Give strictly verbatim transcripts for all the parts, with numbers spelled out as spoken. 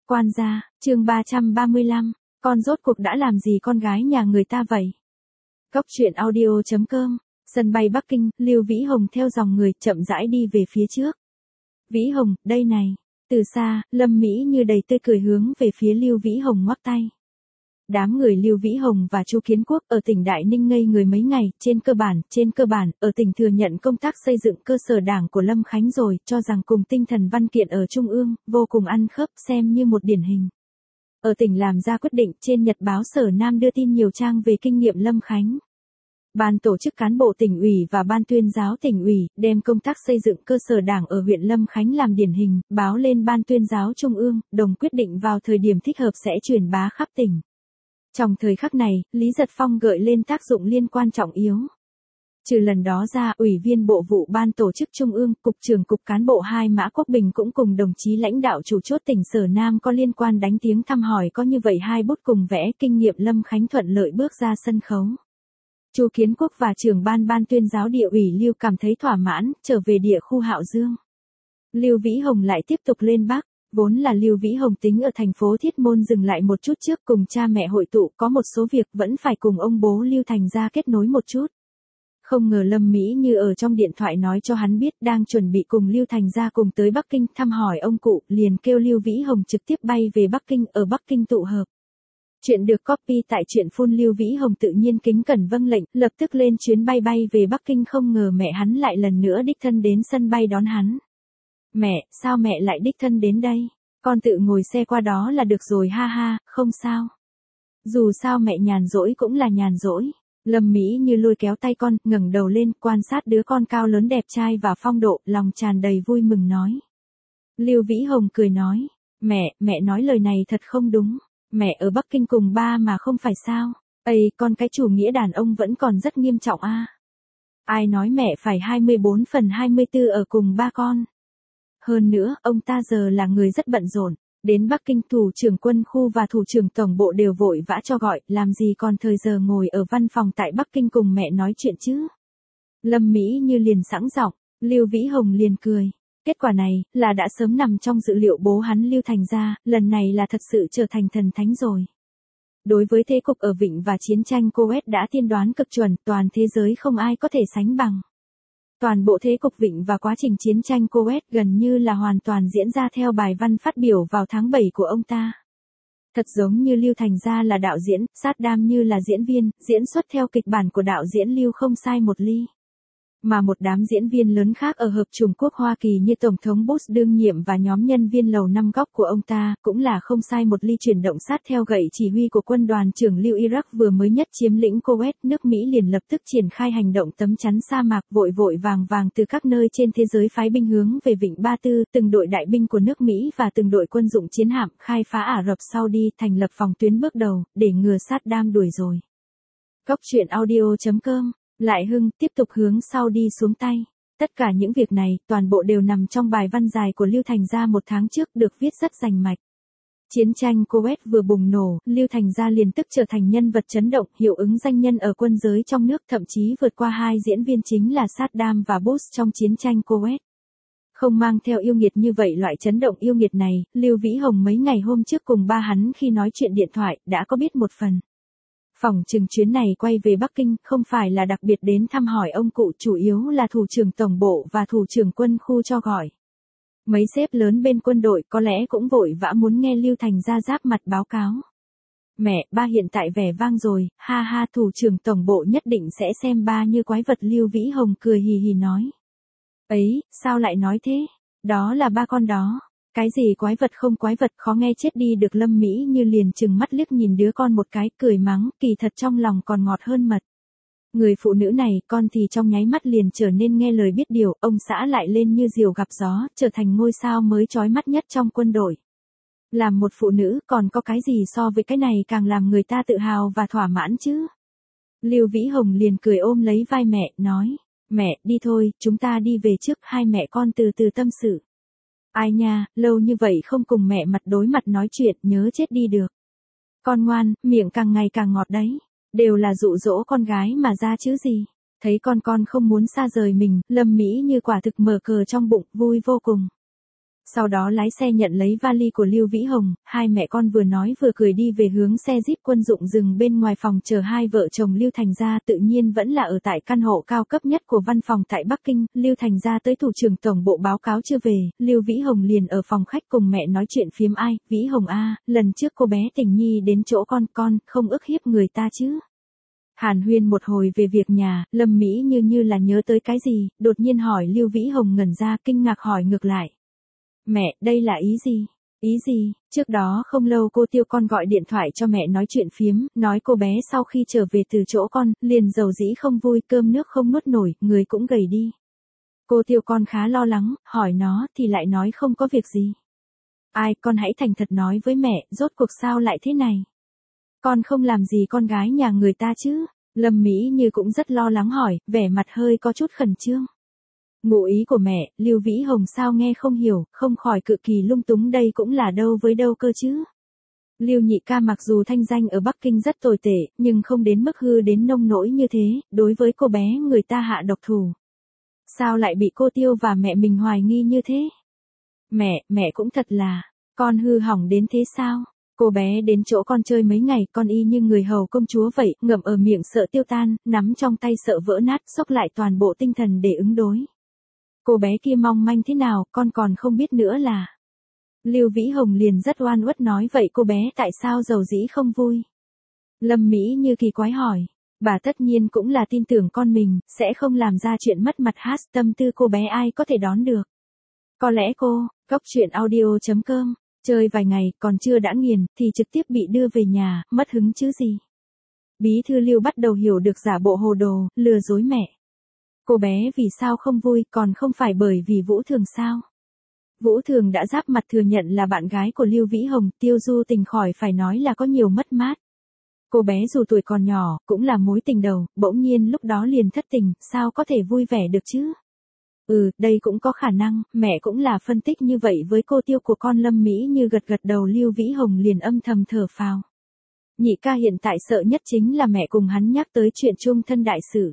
Quan gia, chương ba trăm ba mươi lăm, con rốt cuộc đã làm gì con gái nhà người ta vậy? Cốc truyện audio chấm com, sân bay Bắc Kinh, Lưu Vĩ Hồng theo dòng người chậm rãi đi về phía trước. Vĩ Hồng, đây này. Từ xa, Lâm Mỹ Như đầy tươi cười hướng về phía Lưu Vĩ Hồng ngoắc tay. Đám người Lưu Vĩ Hồng và Chu Kiến Quốc ở tỉnh Đại Ninh ngây người mấy ngày, trên cơ bản, trên cơ bản, ở tỉnh thừa nhận công tác xây dựng cơ sở đảng của Lâm Khánh rồi, cho rằng cùng tinh thần văn kiện ở Trung ương, vô cùng ăn khớp, xem như một điển hình. Ở tỉnh làm ra quyết định, trên Nhật báo Sở Nam đưa tin nhiều trang về kinh nghiệm Lâm Khánh. Ban tổ chức cán bộ tỉnh ủy và ban tuyên giáo tỉnh ủy đem công tác xây dựng cơ sở đảng ở huyện Lâm Khánh làm điển hình, báo lên ban tuyên giáo Trung ương, đồng quyết định vào thời điểm thích hợp sẽ truyền bá khắp tỉnh. Trong thời khắc này, Lý Giật Phong gợi lên tác dụng liên quan trọng yếu. Trừ lần đó ra, Ủy viên Bộ vụ Ban tổ chức Trung ương, Cục trưởng Cục Cán bộ hai Mã Quốc Bình cũng cùng đồng chí lãnh đạo chủ chốt tỉnh Sở Nam có liên quan đánh tiếng thăm hỏi, có như vậy hai bút cùng vẽ kinh nghiệm Lâm Khánh thuận lợi bước ra sân khấu. Chu Kiến Quốc và trưởng ban ban tuyên giáo địa ủy Lưu cảm thấy thỏa mãn, trở về địa khu Hạo Dương. Lưu Vĩ Hồng lại tiếp tục lên Bắc. Vốn là Lưu Vĩ Hồng tính ở thành phố Thiết Môn dừng lại một chút trước cùng cha mẹ hội tụ, có một số việc vẫn phải cùng ông bố Lưu Thành gia kết nối một chút. Không ngờ Lâm Mỹ Như ở trong điện thoại nói cho hắn biết đang chuẩn bị cùng Lưu Thành gia cùng tới Bắc Kinh thăm hỏi ông cụ, liền kêu Lưu Vĩ Hồng trực tiếp bay về Bắc Kinh, ở Bắc Kinh tụ hợp. Chuyện được copy tại truyện phun Lưu Vĩ Hồng tự nhiên kính cẩn vâng lệnh, lập tức lên chuyến bay bay về Bắc Kinh, không ngờ mẹ hắn lại lần nữa đích thân đến sân bay đón hắn. Mẹ, sao mẹ lại đích thân đến đây? Con tự ngồi xe qua đó là được rồi, ha ha, không sao. Dù sao mẹ nhàn rỗi cũng là nhàn rỗi. Lâm Mỹ Như lôi kéo tay con, ngẩng đầu lên, quan sát đứa con cao lớn đẹp trai và phong độ, lòng tràn đầy vui mừng nói. Lưu Vĩ Hồng cười nói, mẹ, mẹ nói lời này thật không đúng. Mẹ ở Bắc Kinh cùng ba mà không phải sao? Ây, con cái chủ nghĩa đàn ông vẫn còn rất nghiêm trọng a. À? Ai nói mẹ phải hai mươi bốn phần hai mươi tư ở cùng ba con? Hơn nữa, ông ta giờ là người rất bận rộn, đến Bắc Kinh thủ trưởng quân khu và thủ trưởng tổng bộ đều vội vã cho gọi, làm gì còn thời giờ ngồi ở văn phòng tại Bắc Kinh cùng mẹ nói chuyện chứ. Lâm Mỹ Như liền sẵn giọng, Lưu Vĩ Hồng liền cười. Kết quả này, là đã sớm nằm trong dự liệu bố hắn Lưu Thành gia, lần này là thật sự trở thành thần thánh rồi. Đối với thế cục ở Vịnh và chiến tranh Coet đã tiên đoán cực chuẩn, toàn thế giới không ai có thể sánh bằng. Toàn bộ thế cục Vịnh và quá trình chiến tranh Coet gần như là hoàn toàn diễn ra theo bài văn phát biểu vào tháng bảy của ông ta. Thật giống như Lưu Thành gia là đạo diễn, Saddam như là diễn viên, diễn xuất theo kịch bản của đạo diễn Lưu không sai một ly. Mà một đám diễn viên lớn khác ở Hợp Chủng Quốc Hoa Kỳ như Tổng thống Bush đương nhiệm và nhóm nhân viên lầu năm góc của ông ta, cũng là không sai một ly chuyển động sát theo gậy chỉ huy của quân đoàn trưởng Lưu Iraq vừa mới nhất chiếm lĩnh Coet, nước Mỹ liền lập tức triển khai hành động tấm chắn sa mạc, vội vội vàng vàng từ các nơi trên thế giới phái binh hướng về Vịnh Ba Tư, từng đội đại binh của nước Mỹ và từng đội quân dụng chiến hạm khai phá Ả Rập Saudi, thành lập phòng tuyến bước đầu, để ngừa Saddam đuổi rồi. Cốc truyện audio chấm com Lại Hưng tiếp tục hướng sau đi xuống tay. Tất cả những việc này, toàn bộ đều nằm trong bài văn dài của Lưu Thành gia một tháng trước, được viết rất rành mạch. Chiến tranh Coet vừa bùng nổ, Lưu Thành gia liền tức trở thành nhân vật chấn động, hiệu ứng danh nhân ở quân giới trong nước, thậm chí vượt qua hai diễn viên chính là Saddam và Bush trong chiến tranh Coet. Không mang theo yêu nghiệt như vậy loại chấn động yêu nghiệt này, Lưu Vĩ Hồng mấy ngày hôm trước cùng ba hắn khi nói chuyện điện thoại, đã có biết một phần. Phỏng chừng chuyến này quay về Bắc Kinh, không phải là đặc biệt đến thăm hỏi ông cụ, chủ yếu là thủ trưởng tổng bộ và thủ trưởng quân khu cho gọi. Mấy sếp lớn bên quân đội có lẽ cũng vội vã muốn nghe Lưu Thành gia giáp mặt báo cáo. Mẹ, ba hiện tại vẻ vang rồi, ha ha, thủ trưởng tổng bộ nhất định sẽ xem ba như quái vật. Lưu Vĩ Hồng cười hì hì nói. Ấy, sao lại nói thế? Đó là ba con đó. Cái gì quái vật không quái vật, khó nghe chết đi được. Lâm Mỹ Như liền trừng mắt liếc nhìn đứa con một cái, cười mắng, kỳ thật trong lòng còn ngọt hơn mật. Người phụ nữ này, con thì trong nháy mắt liền trở nên nghe lời biết điều, ông xã lại lên như diều gặp gió, trở thành ngôi sao mới chói mắt nhất trong quân đội. Làm một phụ nữ, còn có cái gì so với cái này càng làm người ta tự hào và thỏa mãn chứ? Lưu Vĩ Hồng liền cười ôm lấy vai mẹ, nói, mẹ, đi thôi, chúng ta đi về trước, hai mẹ con từ từ tâm sự. Ai nha, lâu như vậy không cùng mẹ mặt đối mặt nói chuyện, nhớ chết đi được. Con ngoan, miệng càng ngày càng ngọt đấy. Đều là dụ dỗ con gái mà ra chứ gì. Thấy con con không muốn xa rời mình, Lâm Mỹ Như quả thực mở cờ trong bụng, vui vô cùng. Sau đó lái xe nhận lấy vali của Lưu Vĩ Hồng, hai mẹ con vừa nói vừa cười đi về hướng xe Jeep quân dụng dừng bên ngoài phòng chờ hai vợ chồng Lưu Thành Gia, tự nhiên vẫn là ở tại căn hộ cao cấp nhất của văn phòng tại Bắc Kinh. Lưu Thành Gia tới thủ trưởng tổng bộ báo cáo chưa về, Lưu Vĩ Hồng liền ở phòng khách cùng mẹ nói chuyện phiếm. Ai, Vĩ Hồng a, lần trước cô bé Tình Nhi đến chỗ con, con không ức hiếp người ta chứ? Hàn huyên một hồi về việc nhà, Lâm Mỹ như như là nhớ tới cái gì, đột nhiên hỏi. Lưu Vĩ Hồng ngẩn ra, kinh ngạc hỏi ngược lại. Mẹ, đây là ý gì? Ý gì? Trước đó không lâu cô Tiêu con gọi điện thoại cho mẹ nói chuyện phiếm, nói cô bé sau khi trở về từ chỗ con, liền dầu dĩ không vui, cơm nước không nuốt nổi, người cũng gầy đi. Cô Tiêu con khá lo lắng, hỏi nó thì lại nói không có việc gì. Ai, con hãy thành thật nói với mẹ, rốt cuộc sao lại thế này? Con không làm gì con gái nhà người ta chứ? Lâm Mỹ như cũng rất lo lắng hỏi, vẻ mặt hơi có chút khẩn trương. Ngụ ý của mẹ, Lưu Vĩ Hồng sao nghe không hiểu, không khỏi cực kỳ lung túng, đây cũng là đâu với đâu cơ chứ. Lưu nhị ca mặc dù thanh danh ở Bắc Kinh rất tồi tệ, nhưng không đến mức hư đến nông nỗi như thế, đối với cô bé người ta hạ độc thủ. Sao lại bị cô Tiêu và mẹ mình hoài nghi như thế? Mẹ, mẹ cũng thật là, con hư hỏng đến thế sao? Cô bé đến chỗ con chơi mấy ngày, con y như người hầu công chúa vậy, ngậm ở miệng sợ tiêu tan, nắm trong tay sợ vỡ nát, xốc lại toàn bộ tinh thần để ứng đối. Cô bé kia mong manh thế nào, con còn không biết nữa là. Lưu Vĩ Hồng liền rất oan uất nói, vậy cô bé tại sao dầu dĩ không vui? Lâm Mỹ như kỳ quái hỏi. Bà tất nhiên cũng là tin tưởng con mình, sẽ không làm ra chuyện mất mặt hát, tâm tư cô bé ai có thể đón được. Có lẽ cô, Cốc Truyện Audio chấm com, chơi vài ngày, còn chưa đã nghiền, thì trực tiếp bị đưa về nhà, mất hứng chứ gì. Bí thư Lưu bắt đầu hiểu được giả bộ hồ đồ, lừa dối mẹ. Cô bé vì sao không vui, còn không phải bởi vì Vũ Thường sao? Vũ Thường đã giáp mặt thừa nhận là bạn gái của Lưu Vĩ Hồng, Tiêu Du Tình khỏi phải nói là có nhiều mất mát. Cô bé dù tuổi còn nhỏ, cũng là mối tình đầu, bỗng nhiên lúc đó liền thất tình, sao có thể vui vẻ được chứ? Ừ, đây cũng có khả năng, mẹ cũng là phân tích như vậy với cô Tiêu của con. Lâm Mỹ như gật gật đầu. Lưu Vĩ Hồng liền âm thầm thở phào. Nhị ca hiện tại sợ nhất chính là mẹ cùng hắn nhắc tới chuyện chung thân đại sự.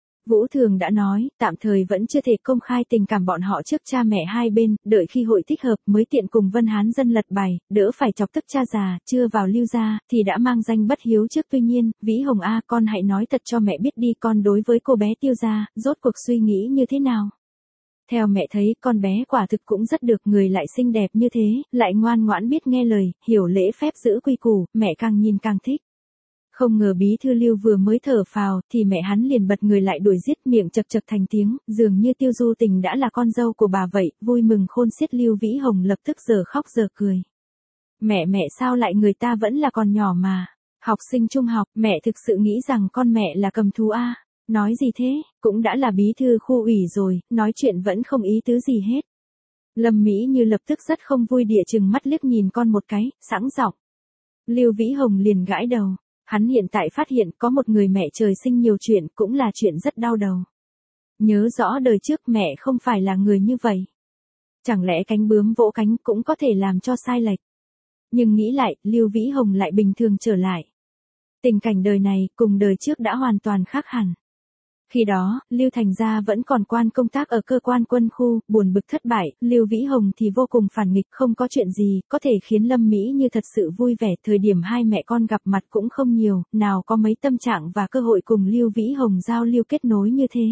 Vũ Thường đã nói, tạm thời vẫn chưa thể công khai tình cảm bọn họ trước cha mẹ hai bên, đợi khi hội thích hợp mới tiện cùng Vân Hán Dân lật bài, đỡ phải chọc tức cha già, chưa vào Lưu gia, thì đã mang danh bất hiếu trước. Tuy nhiên, Vĩ Hồng a, con hãy nói thật cho mẹ biết đi, con đối với cô bé Tiêu gia, rốt cuộc suy nghĩ như thế nào? Theo mẹ thấy, con bé quả thực cũng rất được, người lại xinh đẹp như thế, lại ngoan ngoãn biết nghe lời, hiểu lễ phép giữ quy củ, mẹ càng nhìn càng thích. Không ngờ bí thư Lưu vừa mới thở phào, thì mẹ hắn liền bật người lại đuổi giết, miệng chật chật thành tiếng, dường như Tiêu Du Tình đã là con dâu của bà vậy, vui mừng khôn xiết. Lưu Vĩ Hồng lập tức giờ khóc giờ cười. Mẹ mẹ sao lại, người ta vẫn là còn nhỏ mà. Học sinh trung học, mẹ thực sự nghĩ rằng con mẹ là cầm thú a? Nói gì thế, cũng đã là bí thư khu ủy rồi, nói chuyện vẫn không ý tứ gì hết. Lâm Mỹ như lập tức rất không vui, địa chừng mắt liếc nhìn con một cái, sẵn giọng. Lưu Vĩ Hồng liền gãi đầu. Hắn hiện tại phát hiện có một người mẹ trời sinh nhiều chuyện, cũng là chuyện rất đau đầu. Nhớ rõ đời trước mẹ không phải là người như vậy. Chẳng lẽ cánh bướm vỗ cánh cũng có thể làm cho sai lệch? Nhưng nghĩ lại, Lưu Vĩ Hồng lại bình thường trở lại. Tình cảnh đời này cùng đời trước đã hoàn toàn khác hẳn. Khi đó, Lưu Thành Gia vẫn còn quan công tác ở cơ quan quân khu, buồn bực thất bại, Lưu Vĩ Hồng thì vô cùng phản nghịch, không có chuyện gì có thể khiến Lâm Mỹ như thật sự vui vẻ. Thời điểm hai mẹ con gặp mặt cũng không nhiều, nào có mấy tâm trạng và cơ hội cùng Lưu Vĩ Hồng giao lưu kết nối như thế.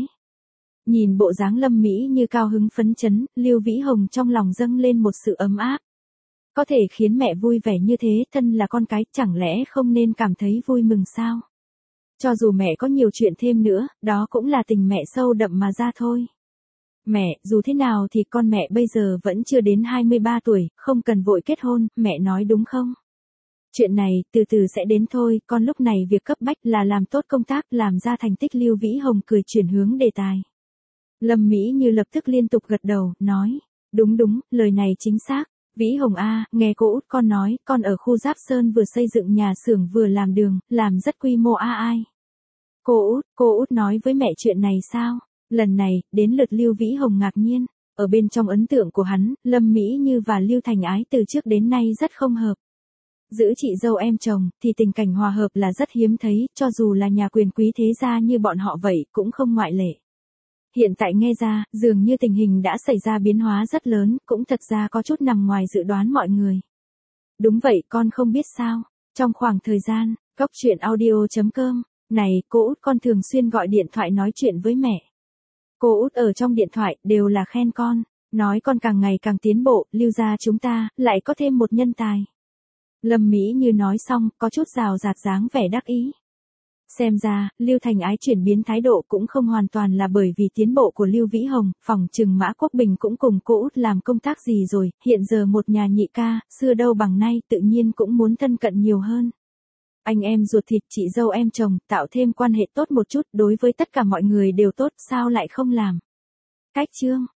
Nhìn bộ dáng Lâm Mỹ như cao hứng phấn chấn, Lưu Vĩ Hồng trong lòng dâng lên một sự ấm áp. Có thể khiến mẹ vui vẻ như thế, thân là con cái, chẳng lẽ không nên cảm thấy vui mừng sao? Cho dù mẹ có nhiều chuyện thêm nữa, đó cũng là tình mẹ sâu đậm mà ra thôi. Mẹ, dù thế nào thì con mẹ bây giờ vẫn chưa đến hai mươi ba tuổi, không cần vội kết hôn, mẹ nói đúng không? Chuyện này, từ từ sẽ đến thôi, con lúc này việc cấp bách là làm tốt công tác, làm ra thành tích. Lưu Vĩ Hồng cười chuyển hướng đề tài. Lâm Mỹ như lập tức liên tục gật đầu, nói, đúng đúng, lời này chính xác. Vĩ Hồng a, nghe cô út con nói, con ở khu Giáp Sơn vừa xây dựng nhà xưởng vừa làm đường, làm rất quy mô a ai. Cô út, cô út nói với mẹ chuyện này sao? Lần này, đến lượt Lưu Vĩ Hồng ngạc nhiên. Ở bên trong ấn tượng của hắn, Lâm Mỹ Như và Lưu Thành Ái từ trước đến nay rất không hợp. Giữ chị dâu em chồng, thì tình cảnh hòa hợp là rất hiếm thấy, cho dù là nhà quyền quý thế gia như bọn họ vậy, cũng không ngoại lệ. Hiện tại nghe ra, dường như tình hình đã xảy ra biến hóa rất lớn, cũng thật ra có chút nằm ngoài dự đoán mọi người. Đúng vậy, con không biết sao. Trong khoảng thời gian, Cóc truyện audio.com, này, cô út con thường xuyên gọi điện thoại nói chuyện với mẹ. Cô út ở trong điện thoại đều là khen con, nói con càng ngày càng tiến bộ, Lưu gia chúng ta lại có thêm một nhân tài. Lâm Mỹ Như nói xong, có chút rào rạt dáng vẻ đắc ý. Xem ra, Lưu Thành Ái chuyển biến thái độ cũng không hoàn toàn là bởi vì tiến bộ của Lưu Vĩ Hồng, phỏng chừng Mã Quốc Bình cũng cùng cô út làm công tác gì rồi, hiện giờ một nhà nhị ca, xưa đâu bằng nay tự nhiên cũng muốn thân cận nhiều hơn. Anh em ruột thịt chị dâu em chồng, tạo thêm quan hệ tốt một chút, đối với tất cả mọi người đều tốt, sao lại không làm. Cách chương